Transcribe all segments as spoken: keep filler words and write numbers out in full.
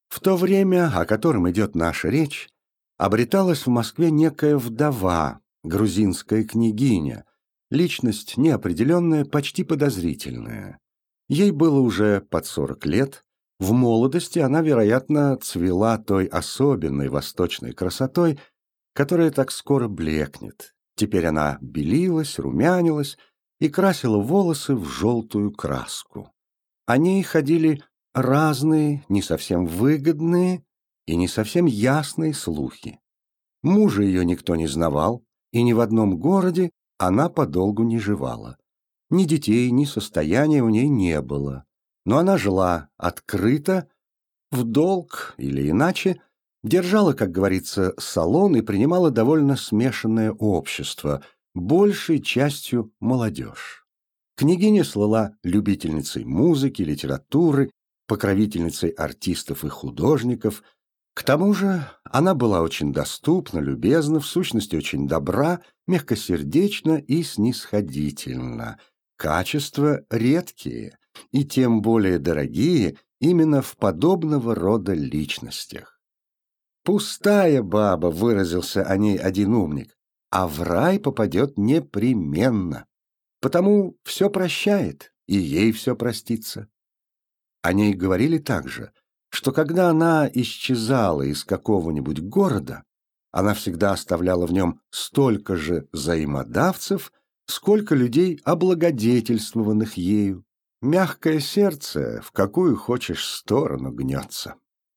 В то время, о котором идет наша речь, обреталась в Москве некая вдова, грузинская княгиня, личность неопределенная, почти подозрительная. Ей было уже под сорок лет. В молодости она, вероятно, цвела той особенной восточной красотой, которая так скоро блекнет. Теперь она белилась, румянилась и красила волосы в желтую краску. О ней ходили разные, не совсем выгодные и не совсем ясные слухи. Мужа ее никто не знавал, и ни в одном городе она подолгу не живала. Ни детей, ни состояния у ней не было. Но она жила открыто, в долг или иначе, держала, как говорится, салон и принимала довольно смешанное общество, большей частью молодежь. Княгиня слыла любительницей музыки, литературы, покровительницей артистов и художников. К тому же она была очень доступна, любезна, в сущности очень добра, мягкосердечна и снисходительна. Качества редкие и тем более дорогие именно в подобного рода личностях. «Пустая баба», — выразился о ней один умник, «а в рай попадет непременно, потому все прощает, и ей все простится». О ней говорили также, что когда она исчезала из какого-нибудь города, она всегда оставляла в нем столько же взаимодавцев, сколько людей, облагодетельствованных ею. Мягкое сердце в какую хочешь сторону гнется.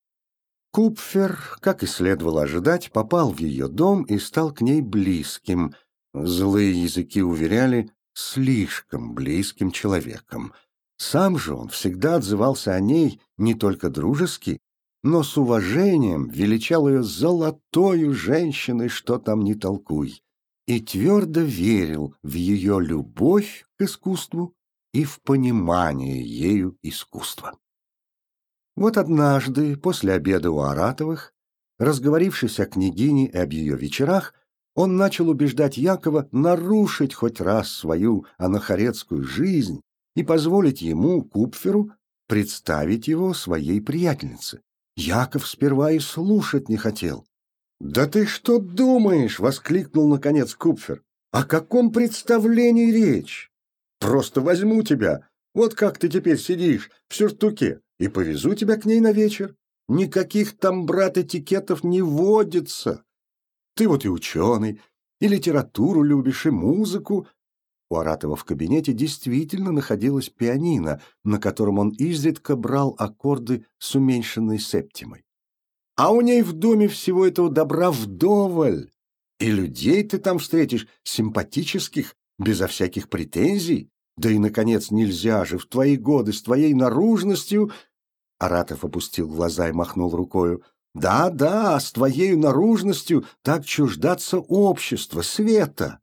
Купфер, как и следовало ожидать, попал в ее дом и стал к ней близким. Злые языки уверяли, слишком близким человеком. Сам же он всегда отзывался о ней не только дружески, но с уважением величал ее золотою женщиной, что там ни толкуй, и твердо верил в ее любовь к искусству и в понимание ею искусства. Вот однажды, после обеда у Аратовых, разговорившись о княгине и об ее вечерах, он начал убеждать Якова нарушить хоть раз свою анахаретскую жизнь и позволить ему, Купферу, представить его своей приятельнице. Яков сперва и слушать не хотел. «Да ты что думаешь?» — воскликнул наконец Купфер. «О каком представлении речь? Просто возьму тебя, вот как ты теперь сидишь, в сюртуке, и повезу тебя к ней на вечер. Никаких там, брат, этикетов не водится. Ты вот и ученый, и литературу любишь, и музыку». У Аратова в кабинете действительно находилась пианино, на котором он изредка брал аккорды с уменьшенной септимой. «А у ней в доме всего этого добра вдоволь, и людей ты там встретишь симпатических, безо всяких претензий. Да и, наконец, нельзя же в твои годы с твоей наружностью...» Аратов опустил глаза и махнул рукою. «Да-да, с твоей наружностью так чуждаться общества, света».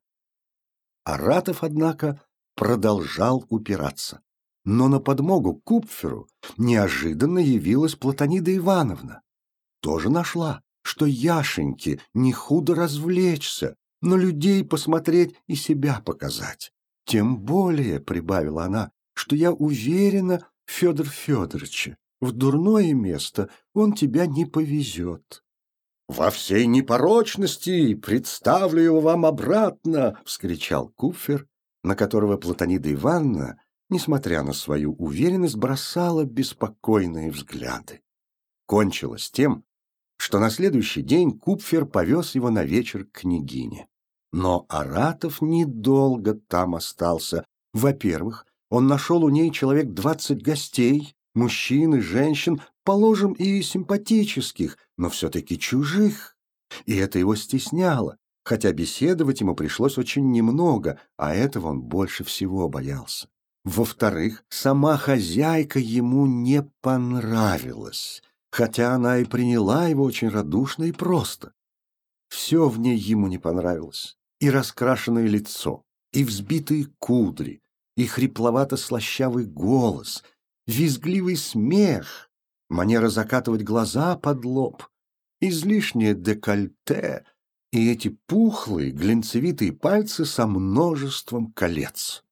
Аратов, однако, продолжал упираться. Но на подмогу Купферу неожиданно явилась Платонида Ивановна. Тоже нашла, что Яшеньке не худо развлечься, но людей посмотреть и себя показать. Тем более, — прибавила она, — что я уверена, Федор Федорович, в дурное место он тебя не повезет. «Во всей непорочности представлю его вам обратно!» — вскричал Купфер, на которого Платонида Ивановна, несмотря на свою уверенность, бросала беспокойные взгляды. Кончилось тем, что на следующий день Купфер повез его на вечер к княгине. Но Аратов недолго там остался. Во-первых, он нашел у ней человек двадцать гостей, мужчин и женщин, положим, и симпатических, но все-таки чужих. И это его стесняло, хотя беседовать ему пришлось очень немного, а этого он больше всего боялся. Во-вторых, сама хозяйка ему не понравилась, хотя она и приняла его очень радушно и просто. Все в ней ему не понравилось. И раскрашенное лицо, и взбитые кудри, и хрипловато-слащавый голос, визгливый смех, манера закатывать глаза под лоб, излишнее декольте и эти пухлые глинцевитые пальцы со множеством колец.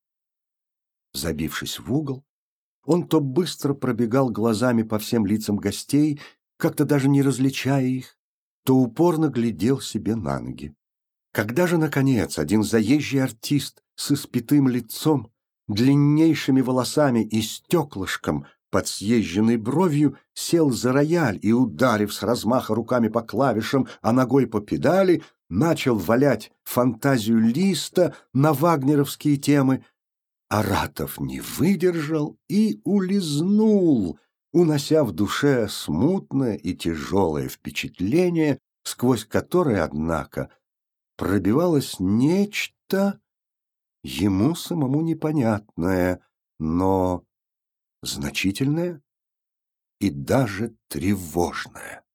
Забившись в угол, он то быстро пробегал глазами по всем лицам гостей, как-то даже не различая их, то упорно глядел себе на ноги. Когда же, наконец, один заезжий артист с испитым лицом, длиннейшими волосами и стеклышком под съезженной бровью сел за рояль и, ударив с размаха руками по клавишам, а ногой по педали, начал валять фантазию Листа на вагнеровские темы, Аратов не выдержал и улизнул, унося в душе смутное и тяжелое впечатление, сквозь которое, однако, пробивалось нечто ему самому непонятное, но значительное и даже тревожное.